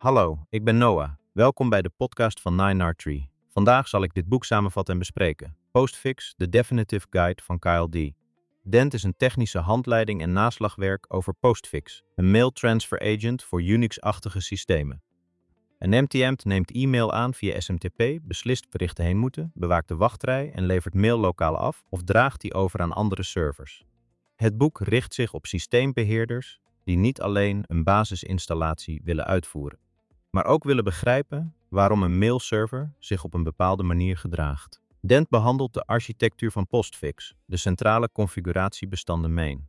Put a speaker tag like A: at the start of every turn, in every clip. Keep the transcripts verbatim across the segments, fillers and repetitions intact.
A: Hallo, ik ben Noah. Welkom bij de podcast van nine R Tree. Vandaag zal ik dit boek samenvatten en bespreken. Postfix, The Definitive Guide van Kyle D. Dent is een technische handleiding en naslagwerk over Postfix, een mail transfer agent voor Unix-achtige systemen. Een M T M neemt e-mail aan via S M T P, beslist berichten heen moeten, bewaakt de wachtrij en levert mail lokaal af of draagt die over aan andere servers. Het boek richt zich op systeembeheerders die niet alleen een basisinstallatie willen uitvoeren, maar ook willen begrijpen waarom een mailserver zich op een bepaalde manier gedraagt. Dent behandelt de architectuur van Postfix, de centrale configuratiebestanden main,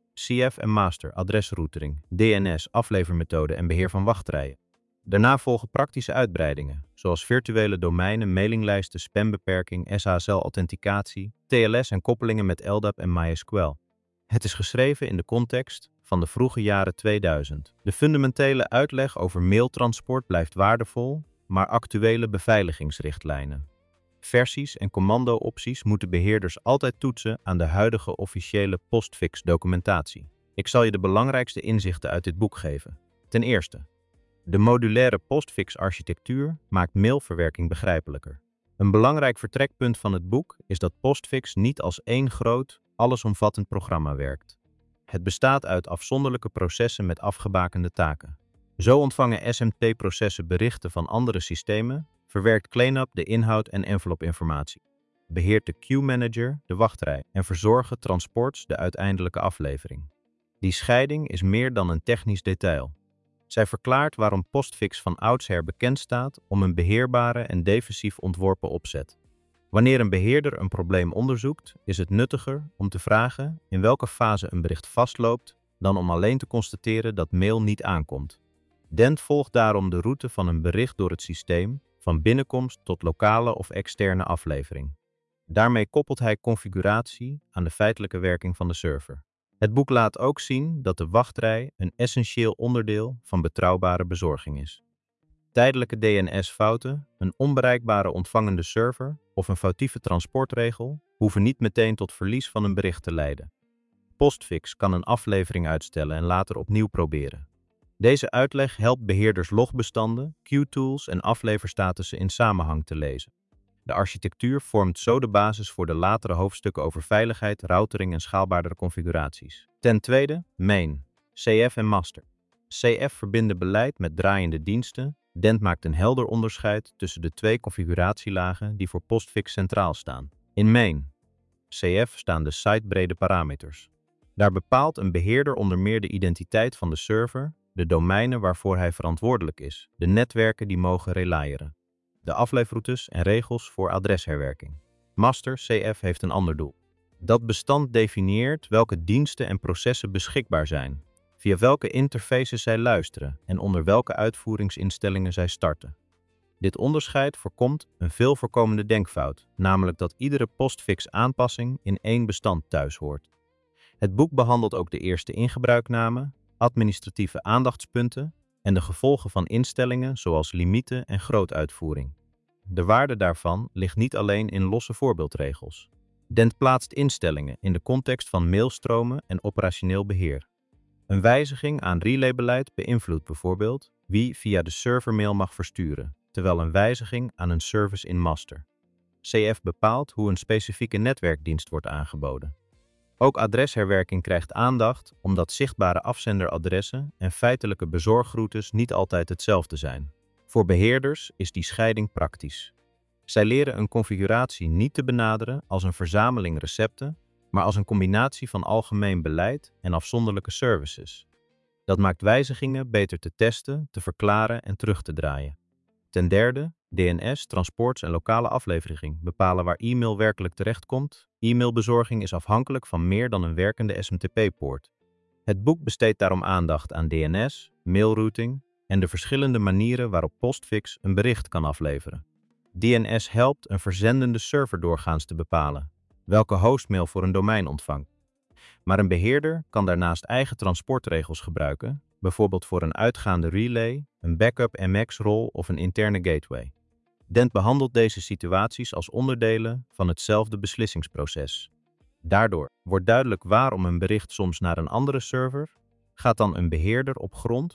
A: C F en master, adresroutering, D N S, aflevermethode en beheer van wachtrijen. Daarna volgen praktische uitbreidingen, zoals virtuele domeinen, mailinglijsten, spambeperking, S S L-authenticatie, T L S en koppelingen met L D A P en MySQL. Het is geschreven in de context van de vroege jaren tweeduizend. De fundamentele uitleg over mailtransport blijft waardevol, maar actuele beveiligingsrichtlijnen, versies en commando-opties moeten beheerders altijd toetsen aan de huidige officiële Postfix-documentatie. Ik zal je de belangrijkste inzichten uit dit boek geven. Ten eerste, de modulaire Postfix-architectuur maakt mailverwerking begrijpelijker. Een belangrijk vertrekpunt van het boek is dat Postfix niet als één groot, allesomvattend programma werkt. Het bestaat uit afzonderlijke processen met afgebakende taken. Zo ontvangen S M T-processen berichten van andere systemen, verwerkt Cleanup de inhoud en envelopinformatie, beheert de queue manager de wachtrij en verzorgen transports de uiteindelijke aflevering. Die scheiding is meer dan een technisch detail. Zij verklaart waarom Postfix van oudsher bekend staat om een beheerbare en defensief ontworpen opzet. Wanneer een beheerder een probleem onderzoekt, is het nuttiger om te vragen in welke fase een bericht vastloopt dan om alleen te constateren dat mail niet aankomt. Dent volgt daarom de route van een bericht door het systeem, van binnenkomst tot lokale of externe aflevering. Daarmee koppelt hij configuratie aan de feitelijke werking van de server. Het boek laat ook zien dat de wachtrij een essentieel onderdeel van betrouwbare bezorging is. Tijdelijke D N S-fouten, een onbereikbare ontvangende server of een foutieve transportregel hoeven niet meteen tot verlies van een bericht te leiden. Postfix kan een aflevering uitstellen en later opnieuw proberen. Deze uitleg helpt beheerders logbestanden, queue-tools en afleverstatussen in samenhang te lezen. De architectuur vormt zo de basis voor de latere hoofdstukken over veiligheid, routering en schaalbaardere configuraties. Ten tweede, main, C F en master. C F verbinden beleid met draaiende diensten. Dent maakt een helder onderscheid tussen de twee configuratielagen die voor Postfix centraal staan. In main, C F staan de sitebrede parameters. Daar bepaalt een beheerder onder meer de identiteit van de server, de domeinen waarvoor hij verantwoordelijk is, de netwerken die mogen relayeren, de afleefroutes en regels voor adresherwerking. Master C F heeft een ander doel. Dat bestand definieert welke diensten en processen beschikbaar zijn, via welke interfaces zij luisteren en onder welke uitvoeringsinstellingen zij starten. Dit onderscheid voorkomt een veel voorkomende denkfout, namelijk dat iedere Postfix-aanpassing in één bestand thuis hoort. Het boek behandelt ook de eerste ingebruikname, administratieve aandachtspunten en de gevolgen van instellingen zoals limieten en grootuitvoering. De waarde daarvan ligt niet alleen in losse voorbeeldregels. Dent plaatst instellingen in de context van mailstromen en operationeel beheer. Een wijziging aan relaybeleid beïnvloedt bijvoorbeeld wie via de server mail mag versturen, terwijl een wijziging aan een service in master. C F bepaalt hoe een specifieke netwerkdienst wordt aangeboden. Ook adresherwerking krijgt aandacht omdat zichtbare afzenderadressen en feitelijke bezorgroutes niet altijd hetzelfde zijn. Voor beheerders is die scheiding praktisch. Zij leren een configuratie niet te benaderen als een verzameling recepten, maar als een combinatie van algemeen beleid en afzonderlijke services. Dat maakt wijzigingen beter te testen, te verklaren en terug te draaien. Ten derde, D N S, transports en lokale aflevering bepalen waar e-mail werkelijk terechtkomt. E-mailbezorging is afhankelijk van meer dan een werkende S M T P-poort. Het boek besteedt daarom aandacht aan D N S, mailrouting en de verschillende manieren waarop Postfix een bericht kan afleveren. D N S helpt een verzendende server doorgaans te bepalen welke hostmail voor een domein ontvangt. Maar een beheerder kan daarnaast eigen transportregels gebruiken, bijvoorbeeld voor een uitgaande relay, een backup M X-rol of een interne gateway. Dent behandelt deze situaties als onderdelen van hetzelfde beslissingsproces. Daardoor wordt duidelijk waarom een bericht soms naar een andere server gaat dan een beheerder op grond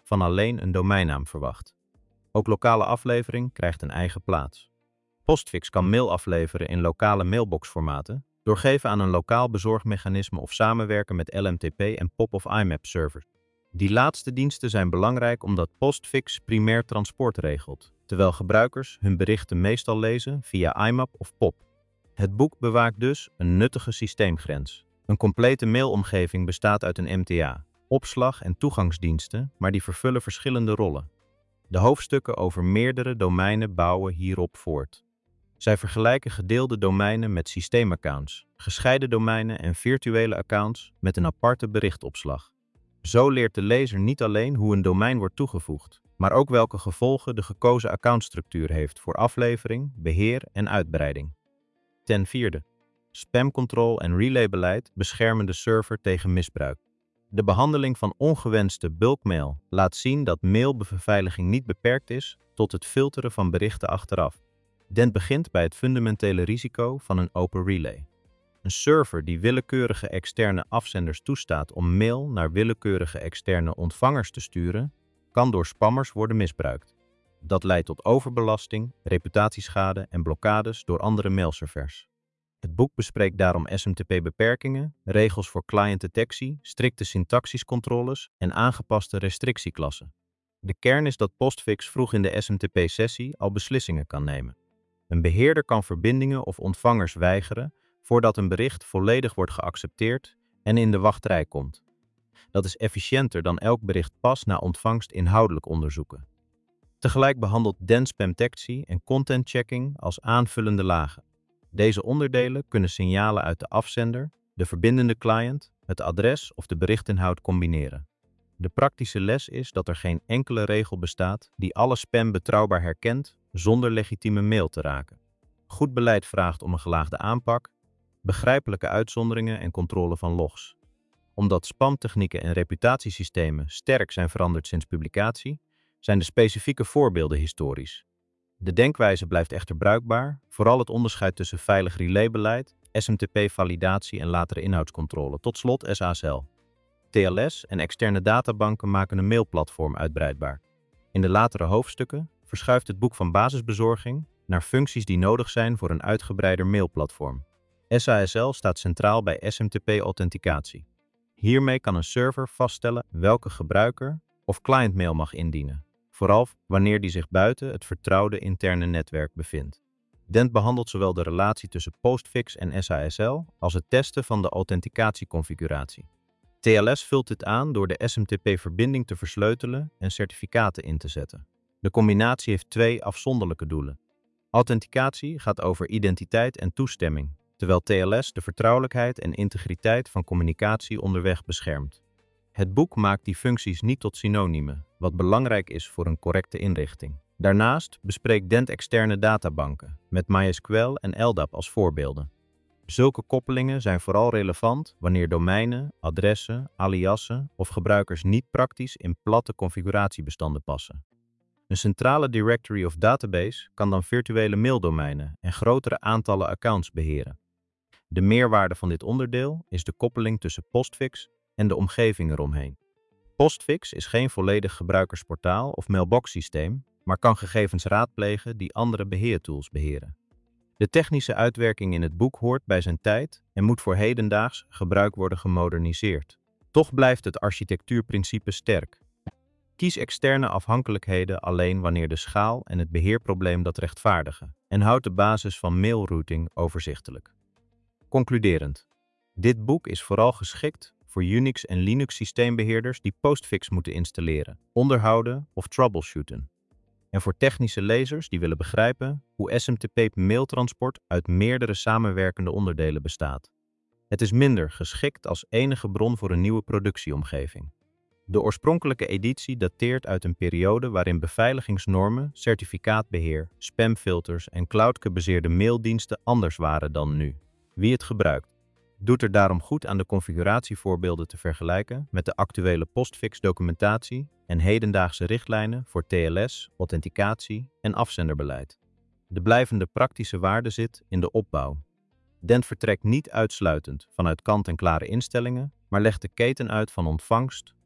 A: van alleen een domeinnaam verwacht. Ook lokale aflevering krijgt een eigen plaats. Postfix kan mail afleveren in lokale mailboxformaten, doorgeven aan een lokaal bezorgmechanisme of samenwerken met L M T P en P O P of I M A P servers. Die laatste diensten zijn belangrijk omdat Postfix primair transport regelt, terwijl gebruikers hun berichten meestal lezen via I M A P of P O P. Het boek bewaakt dus een nuttige systeemgrens. Een complete mailomgeving bestaat uit een M T A, opslag- en toegangsdiensten, maar die vervullen verschillende rollen. De hoofdstukken over meerdere domeinen bouwen hierop voort. Zij vergelijken gedeelde domeinen met systeemaccounts, gescheiden domeinen en virtuele accounts met een aparte berichtopslag. Zo leert de lezer niet alleen hoe een domein wordt toegevoegd, maar ook welke gevolgen de gekozen accountstructuur heeft voor aflevering, beheer en uitbreiding. Ten vierde. Spamcontrol en relaybeleid beschermen de server tegen misbruik. De behandeling van ongewenste bulkmail laat zien dat mailbeveiliging niet beperkt is tot het filteren van berichten achteraf. Dit begint bij het fundamentele risico van een open relay. Een server die willekeurige externe afzenders toestaat om mail naar willekeurige externe ontvangers te sturen, kan door spammers worden misbruikt. Dat leidt tot overbelasting, reputatieschade en blokkades door andere mailservers. Het boek bespreekt daarom S M T P-beperkingen, regels voor clientdetectie, strikte syntaxiscontroles en aangepaste restrictieklassen. De kern is dat Postfix vroeg in de S M T P-sessie al beslissingen kan nemen. Een beheerder kan verbindingen of ontvangers weigeren voordat een bericht volledig wordt geaccepteerd en in de wachtrij komt. Dat is efficiënter dan elk bericht pas na ontvangst inhoudelijk onderzoeken. Tegelijk behandelt D E N spamdetectie en content checking als aanvullende lagen. Deze onderdelen kunnen signalen uit de afzender, de verbindende client, het adres of de berichtinhoud combineren. De praktische les is dat er geen enkele regel bestaat die alle spam betrouwbaar herkent zonder legitieme mail te raken. Goed beleid vraagt om een gelaagde aanpak, begrijpelijke uitzonderingen en controle van logs. Omdat spamtechnieken en reputatiesystemen sterk zijn veranderd sinds publicatie, zijn de specifieke voorbeelden historisch. De denkwijze blijft echter bruikbaar, vooral het onderscheid tussen veilig relaybeleid, S M T P-validatie en latere inhoudscontrole, tot slot S A S L. T L S en externe databanken maken een mailplatform uitbreidbaar. In de latere hoofdstukken verschuift het boek van basisbezorging naar functies die nodig zijn voor een uitgebreider mailplatform. S A S L staat centraal bij S M T P-authenticatie. Hiermee kan een server vaststellen welke gebruiker of clientmail mag indienen, vooral wanneer die zich buiten het vertrouwde interne netwerk bevindt. D E N behandelt zowel de relatie tussen Postfix en S A S L als het testen van de authenticatieconfiguratie. T L S vult dit aan door de S M T P-verbinding te versleutelen en certificaten in te zetten. De combinatie heeft twee afzonderlijke doelen. Authenticatie gaat over identiteit en toestemming, terwijl T L S de vertrouwelijkheid en integriteit van communicatie onderweg beschermt. Het boek maakt die functies niet tot synoniemen, wat belangrijk is voor een correcte inrichting. Daarnaast bespreekt D E N externe databanken, met MySQL en L D A P als voorbeelden. Zulke koppelingen zijn vooral relevant wanneer domeinen, adressen, aliassen of gebruikers niet praktisch in platte configuratiebestanden passen. Een centrale directory of database kan dan virtuele maildomeinen en grotere aantallen accounts beheren. De meerwaarde van dit onderdeel is de koppeling tussen Postfix en de omgeving eromheen. Postfix is geen volledig gebruikersportaal of mailboxsysteem, maar kan gegevens raadplegen die andere beheertools beheren. De technische uitwerking in het boek hoort bij zijn tijd en moet voor hedendaags gebruik worden gemoderniseerd. Toch blijft het architectuurprincipe sterk. Kies externe afhankelijkheden alleen wanneer de schaal en het beheerprobleem dat rechtvaardigen en houd de basis van mailrouting overzichtelijk. Concluderend. Dit boek is vooral geschikt voor Unix- en Linux-systeembeheerders die Postfix moeten installeren, onderhouden of troubleshooten. En voor technische lezers die willen begrijpen hoe S M T P-mailtransport uit meerdere samenwerkende onderdelen bestaat. Het is minder geschikt als enige bron voor een nieuwe productieomgeving. De oorspronkelijke editie dateert uit een periode waarin beveiligingsnormen, certificaatbeheer, spamfilters en cloud-gebaseerde maildiensten anders waren dan nu. Wie het gebruikt, doet er daarom goed aan de configuratievoorbeelden te vergelijken met de actuele Postfix-documentatie en hedendaagse richtlijnen voor T L S, authenticatie en afzenderbeleid. De blijvende praktische waarde zit in de opbouw. D E N vertrekt niet uitsluitend vanuit kant-en-klare instellingen, maar legt de keten uit van ontvangst,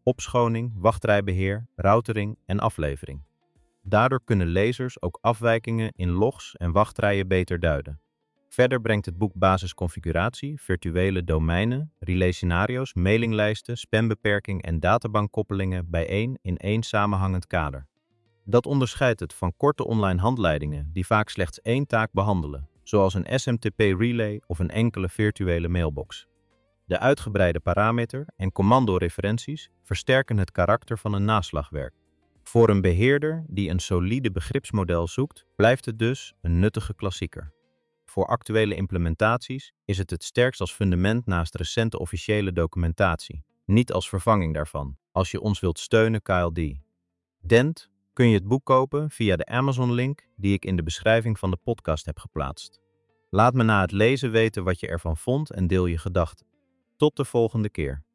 A: opschoning, wachtrijbeheer, routering en aflevering. Daardoor kunnen lezers ook afwijkingen in logs en wachtrijen beter duiden. Verder brengt het boek basisconfiguratie, virtuele domeinen, relationario's, mailinglijsten, spambeperking en databankkoppelingen bijeen in één samenhangend kader. Dat onderscheidt het van korte online handleidingen die vaak slechts één taak behandelen, zoals een S M T P-relay of een enkele virtuele mailbox. De uitgebreide parameter- en commandoreferenties versterken het karakter van een naslagwerk. Voor een beheerder die een solide begripsmodel zoekt, blijft het dus een nuttige klassieker. Voor actuele implementaties is het het sterkst als fundament naast recente officiële documentatie, niet als vervanging daarvan. Als je ons wilt steunen, K L D. Dent kun je het boek kopen via de Amazon-link die ik in de beschrijving van de podcast heb geplaatst. Laat me na het lezen weten wat je ervan vond en deel je gedachten. Tot de volgende keer.